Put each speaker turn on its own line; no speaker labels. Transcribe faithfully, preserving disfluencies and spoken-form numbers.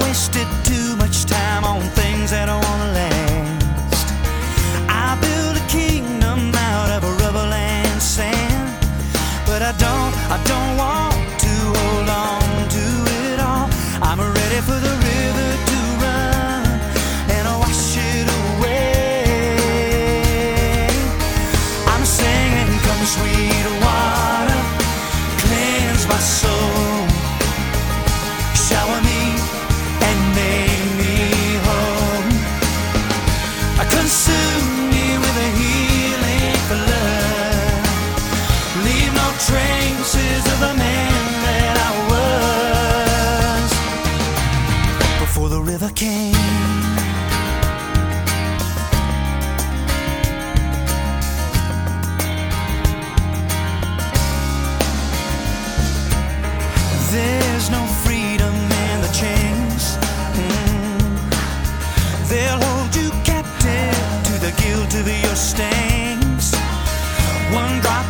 wasted too much time on things that don't wanna last. I built a kingdom out of rubble and sand, but I don't, I don't want to hold on to it all. I'm ready for the river to run and wash it away. I'm singing, come sweet water, cleanse my soul, shower me and make me whole, consume me with a healing flood, leave no traces of the man that I was before the river came. There's no freedom in the chains. Mm. They'll hold you captive to the guilt of your stains. One drop